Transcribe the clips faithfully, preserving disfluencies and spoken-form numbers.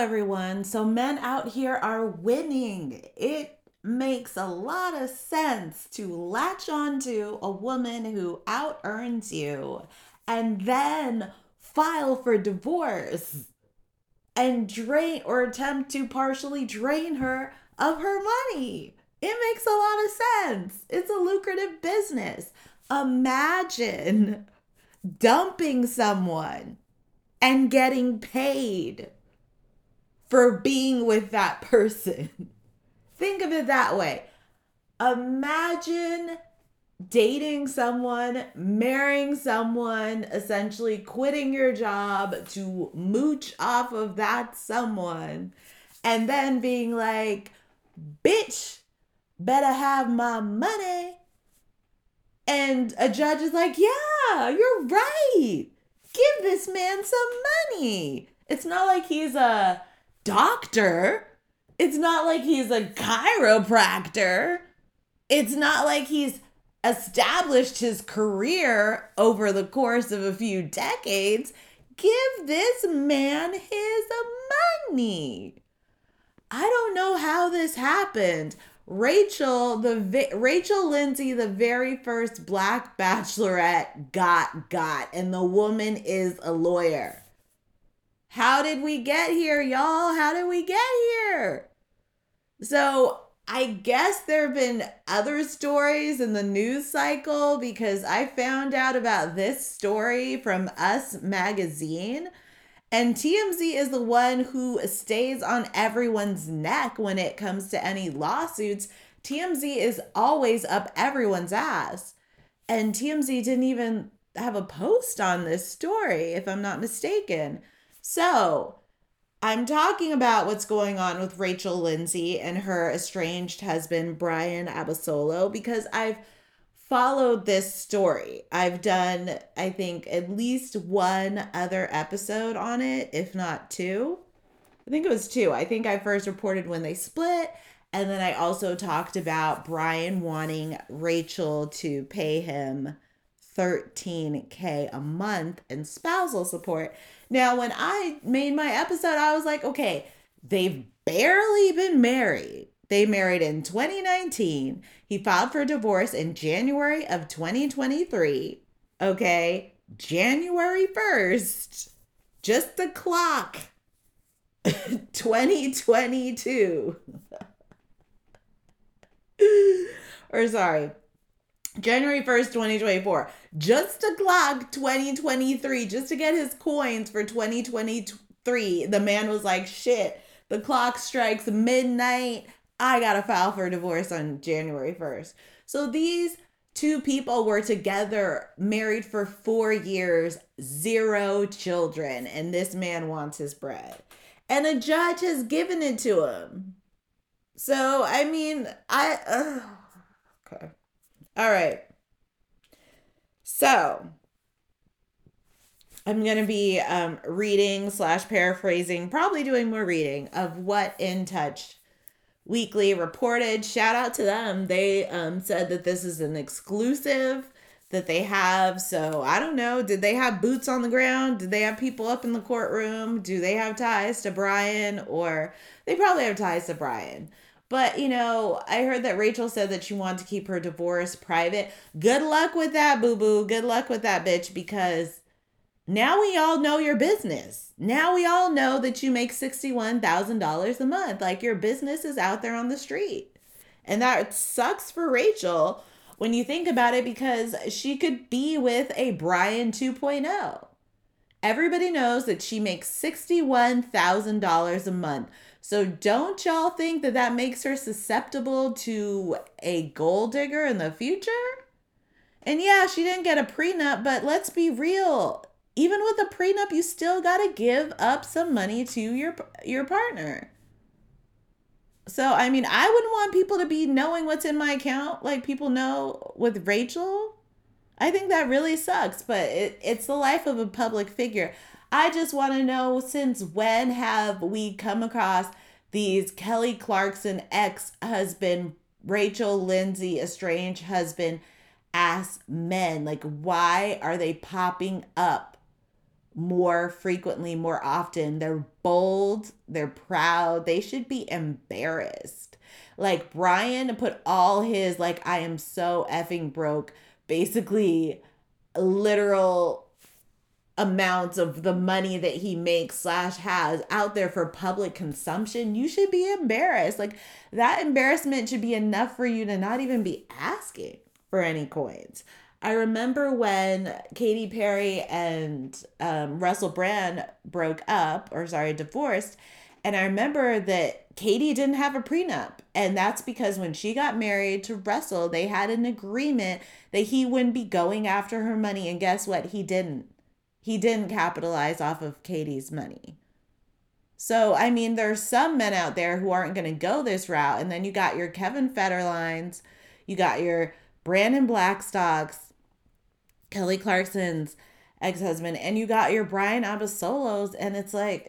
everyone. So, men out here are winning. It makes a lot of sense to latch onto a woman who out earns you and then file for divorce and drain or attempt to partially drain her of her money. It makes a lot of sense. It's a lucrative business. Imagine dumping someone and getting paid for being with that person. Think of it that way. Imagine dating someone, marrying someone, essentially quitting your job to mooch off of that someone, and then being like, bitch, better have my money. And a judge is like, yeah, you're right. Give this man some money. It's not like he's a doctor. It's not like he's a chiropractor. It's not like he's established his career over the course of a few decades. Give this man his money. I don't know how this happened. Rachel, the Rachel Lindsay, the very first Black Bachelorette got got, and the woman is a lawyer. How did we get here, y'all? How did we get here? So I guess there have been other stories in the news cycle because I found out about this story from Us Magazine. And T M Z is the one who stays on everyone's neck when it comes to any lawsuits. T M Z is always up everyone's ass. And T M Z didn't even have a post on this story, if I'm not mistaken. So I'm talking about what's going on with Rachel Lindsay and her estranged husband, Brian Abasolo, because I've followed this story. I've done, I think, at least one other episode on it, if not two. I think it was two. I think I first reported when they split, and then I also talked about Brian wanting Rachel to pay him thirteen thousand dollars a month in spousal support. Now, when I made my episode, I was like, okay, they've barely been married. They married in twenty nineteen. He filed for divorce in January of twenty twenty-three. Okay, January first. Just the clock. twenty twenty-two. Or sorry, January first, twenty twenty-four. Just the clock, twenty twenty-three. Just to get his coins for twenty twenty-three. The man was like, shit, the clock strikes midnight. I gotta file for divorce on January first. So these two people were together, married for four years, zero children, and this man wants his bread. And a judge has given it to him. So, I mean, I... Uh, okay. All right. So, I'm going to be um, reading slash paraphrasing, probably doing more reading of what In Touch Weekly reported. Shout out to them. They um, said that this is an exclusive that they have. So I don't know. Did they have boots on the ground? Did they have people up in the courtroom? Do they have ties to Brian? Or they probably have ties to Brian. But, you know, I heard that Rachel said that she wanted to keep her divorce private. Good luck with that, boo-boo. Good luck with that, bitch, because now we all know your business. Now we all know that you make sixty-one thousand dollars a month. Like, your business is out there on the street. And that sucks for Rachel when you think about it, because she could be with a Brian two point oh. Everybody knows that she makes sixty-one thousand dollars a month. So don't y'all think that that makes her susceptible to a gold digger in the future? And yeah, she didn't get a prenup, but let's be real. Even with a prenup, you still got to give up some money to your your partner. So, I mean, I wouldn't want people to be knowing what's in my account like people know with Rachel. I think that really sucks, but it, it's the life of a public figure. I just want to know, since when have we come across these Kelly Clarkson ex-husband, Rachel Lindsay estranged husband ass men? Like, why are they popping up more frequently, more often. They're bold, they're proud. They should be embarrassed. Like Brian put all his, like, I am so effing broke, basically literal amounts of the money that he makes slash has out there for public consumption. You should be embarrassed. Like, that embarrassment should be enough for you to not even be asking for any coins. I remember when Katy Perry and um, Russell Brand broke up, or sorry, divorced. And I remember that Katy didn't have a prenup. And that's because when she got married to Russell, they had an agreement that he wouldn't be going after her money. And guess what? He didn't. He didn't capitalize off of Katy's money. So, I mean, there's some men out there who aren't going to go this route. And then you got your Kevin Federlines, you got your Brandon Blackstocks, Kelly Clarkson's ex-husband, and you got your Brian Abasolos, and it's like,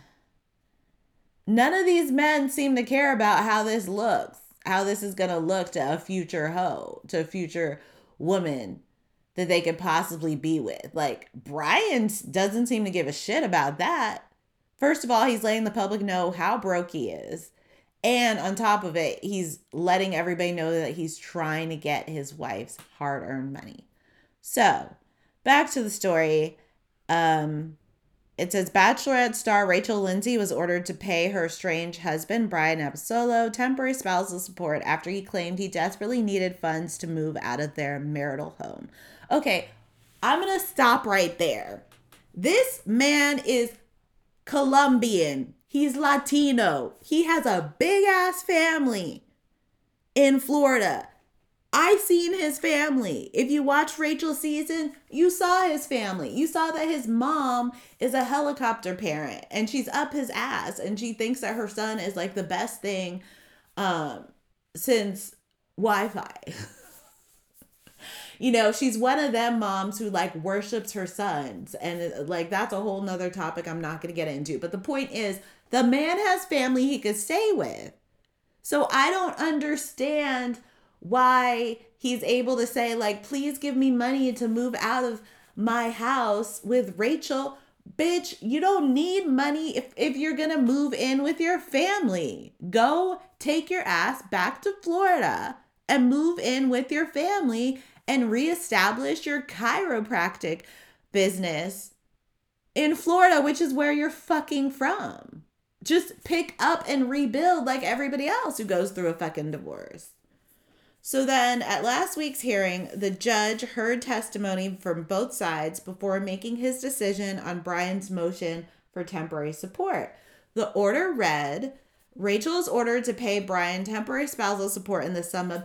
none of these men seem to care about how this looks, how this is going to look to a future hoe, to a future woman that they could possibly be with. Like, Brian doesn't seem to give a shit about that. First of all, he's letting the public know how broke he is. And on top of it, he's letting everybody know that he's trying to get his wife's hard-earned money. So, back to the story. Um, it says Bachelorette star Rachel Lindsay was ordered to pay her estranged husband, Brian Abasolo, temporary spousal support after he claimed he desperately needed funds to move out of their marital home. Okay, I'm going to stop right there. This man is Colombian. He's Latino. He has a big ass family in Florida. I seen his family. If you watch Rachel's season, you saw his family. You saw that his mom is a helicopter parent and she's up his ass and she thinks that her son is like the best thing um, since Wi-Fi. You know, she's one of them moms who like worships her sons. And like, that's a whole nother topic I'm not going to get into. But the point is, the man has family he could stay with. So I don't understand why he's able to say, like, please give me money to move out of my house with Rachel. Bitch, you don't need money if, if you're going to move in with your family. Go take your ass back to Florida and move in with your family and reestablish your chiropractic business in Florida, which is where you're fucking from. Just pick up and rebuild like everybody else who goes through a fucking divorce. So then at last week's hearing, the judge heard testimony from both sides before making his decision on Brian's motion for temporary support. The order read, Rachel is ordered to pay Brian temporary spousal support in the sum of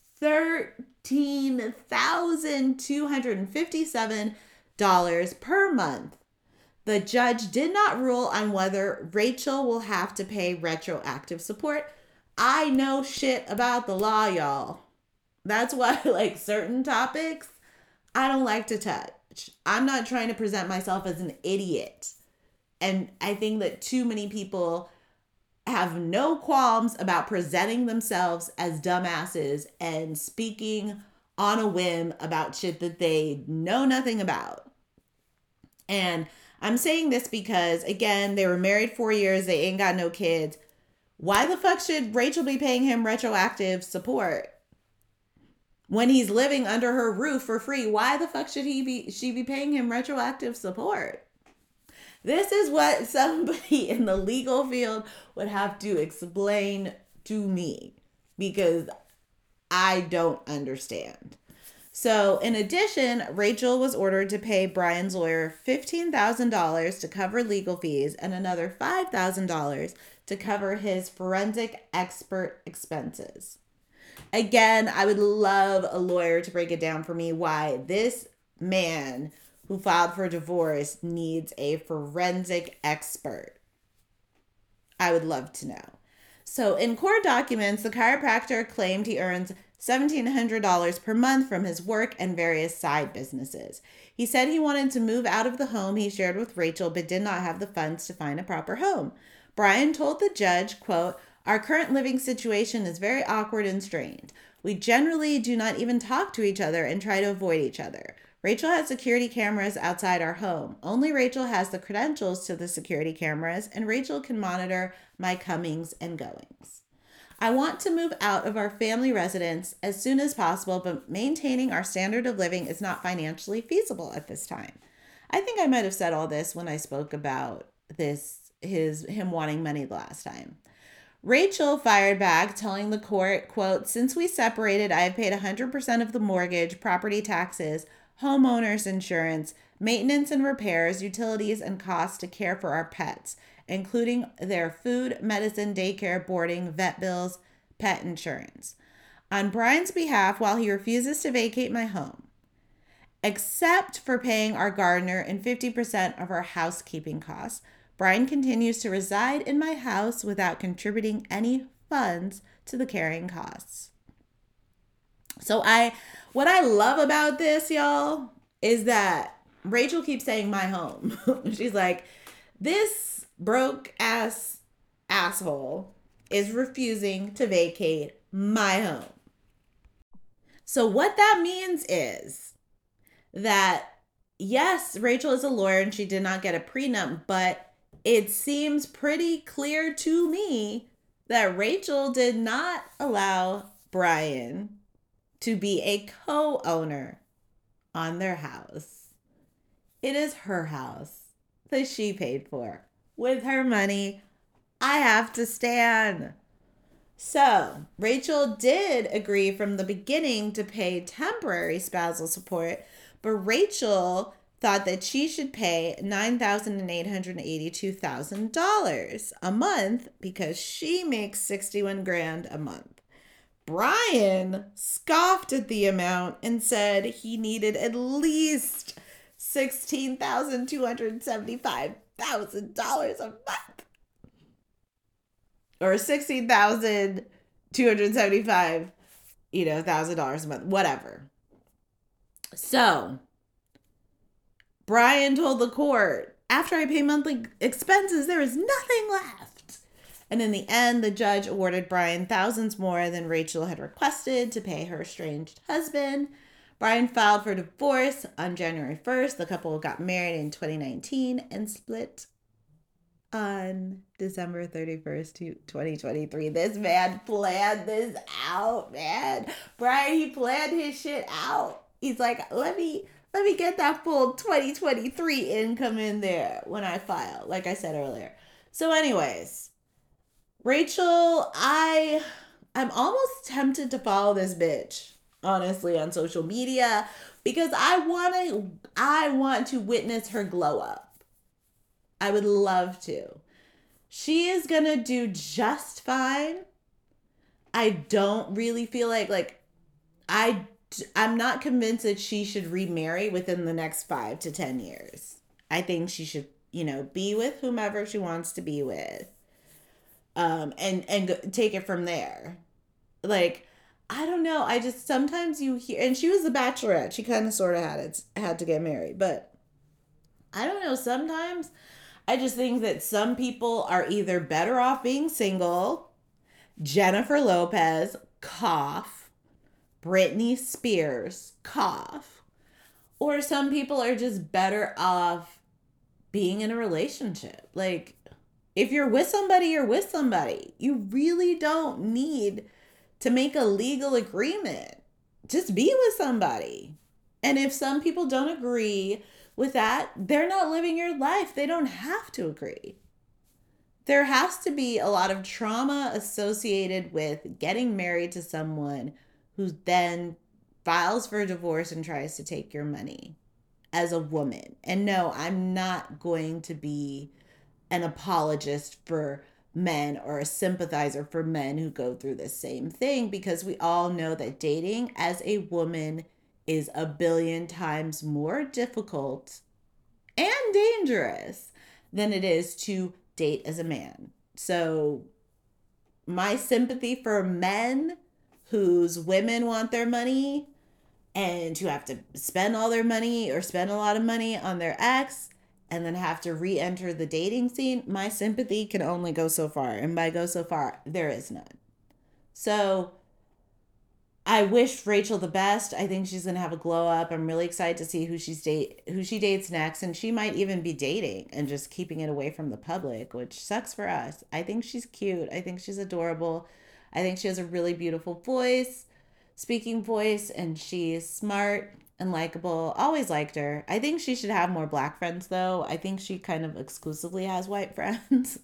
thirteen thousand two hundred fifty-seven dollars per month. The judge did not rule on whether Rachel will have to pay retroactive support. I know shit about the law, y'all. That's why, like, certain topics I don't like to touch. I'm not trying to present myself as an idiot. And I think that too many people have no qualms about presenting themselves as dumbasses and speaking on a whim about shit that they know nothing about. And I'm saying this because, again, they were married four years. They ain't got no kids. Why the fuck should Rachel be paying him retroactive support when he's living under her roof for free? Why the fuck should he be she be paying him retroactive support? This is what somebody in the legal field would have to explain to me because I don't understand. So, in addition, Rachel was ordered to pay Brian's lawyer fifteen thousand dollars to cover legal fees and another five thousand dollars to cover his forensic expert expenses. Again, I would love a lawyer to break it down for me why this man who filed for divorce needs a forensic expert. I would love to know. So, in court documents, the chiropractor claimed he earns one thousand seven hundred dollars per month from his work and various side businesses. He said he wanted to move out of the home he shared with Rachel, but did not have the funds to find a proper home. Brian told the judge, quote, "Our current living situation is very awkward and strained. We generally do not even talk to each other and try to avoid each other. Rachel has security cameras outside our home. Only Rachel has the credentials to the security cameras, and Rachel can monitor my comings and goings. I want to move out of our family residence as soon as possible, but maintaining our standard of living is not financially feasible at this time. I think I might have said all this when I spoke about this, his him wanting money the last time. Rachel fired back, telling the court, quote, since we separated, I have paid one hundred percent of the mortgage, property taxes, homeowners insurance, maintenance and repairs, utilities, and costs to care for our pets, including their food, medicine, daycare, boarding, vet bills, pet insurance. On Brian's behalf, while he refuses to vacate my home, except for paying our gardener and fifty percent of our housekeeping costs, Brian continues to reside in my house without contributing any funds to the carrying costs. So I, what I love about this, y'all, is that Rachel keeps saying my home. She's like, this broke ass asshole is refusing to vacate my home. So what that means is that, yes, Rachel is a lawyer and she did not get a prenup, but it seems pretty clear to me that Rachel did not allow Brian to be a co-owner on their house. It is her house that she paid for with her money. I have to stand. So Rachel did agree from the beginning to pay temporary spousal support, but Rachel thought that she should pay nine thousand eight hundred eighty-two thousand dollars a month because she makes sixty-one grand a month. Brian scoffed at the amount and said he needed at least sixteen thousand two hundred seventy-five thousand dollars a month. Or sixteen thousand two hundred seventy-five, you know, thousand dollars a month, whatever. So Brian told the court, after I pay monthly expenses, there is nothing left. And in the end, the judge awarded Brian thousands more than Rachel had requested to pay her estranged husband. Brian filed for divorce on January first. The couple got married in twenty nineteen and split on December thirty-first, twenty twenty-three. This man planned this out, man. Brian, he planned his shit out. He's like, let me... Let me get that full twenty twenty-three income in there when I file, like I said earlier. So anyways, Rachel, I, I'm almost tempted to follow this bitch, honestly, on social media because I want to, I want to witness her glow up. I would love to. She is going to do just fine. I don't really feel like, like, I I'm not convinced that she should remarry within the next five to ten years. I think she should, you know, be with whomever she wants to be with, um, and and go, take it from there. Like, I don't know. I just sometimes you hear, and she was a bachelorette. She kind of sort of had it, had to get married, but I don't know. Sometimes I just think that some people are either better off being single. Jennifer Lopez, cough. Britney Spears, cough. Or some people are just better off being in a relationship. Like, if you're with somebody, you're with somebody. You really don't need to make a legal agreement. Just be with somebody. And if some people don't agree with that, they're not living your life. They don't have to agree. There has to be a lot of trauma associated with getting married to someone who then files for a divorce and tries to take your money as a woman. And no, I'm not going to be an apologist for men or a sympathizer for men who go through the same thing, because we all know that dating as a woman is a billion times more difficult and dangerous than it is to date as a man. So my sympathy for men whose women want their money and who have to spend all their money or spend a lot of money on their ex and then have to re-enter the dating scene, my sympathy can only go so far. And by go so far, there is none. So I wish Rachel the best. I think she's gonna have a glow up. I'm really excited to see who she's date who she dates next, and she might even be dating and just keeping it away from the public, which sucks for us. I think she's cute. I think she's adorable. I think she has a really beautiful voice, speaking voice, and she's smart and likable. Always liked her. I think she should have more black friends though. I think she kind of exclusively has white friends.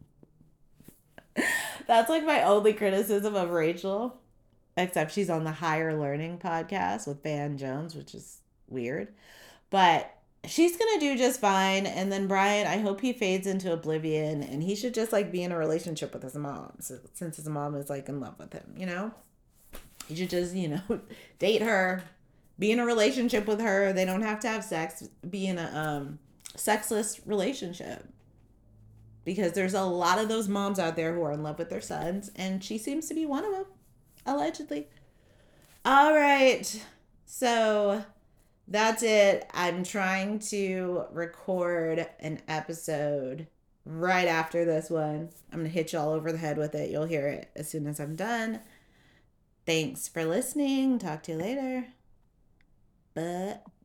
That's like my only criticism of Rachel. Except she's on the Higher Learning podcast with Van Jones, which is weird. But she's going to do just fine. And then Brian, I hope he fades into oblivion and he should just like be in a relationship with his mom. So, since his mom is like in love with him, you know? He should just, you know, date her, be in a relationship with her. They don't have to have sex, be in a um, sexless relationship. Because there's a lot of those moms out there who are in love with their sons, and she seems to be one of them. Allegedly. All right. So that's it. I'm trying to record an episode right after this one. I'm going to hit you all over the head with it. You'll hear it as soon as I'm done. Thanks for listening. Talk to you later. Bye.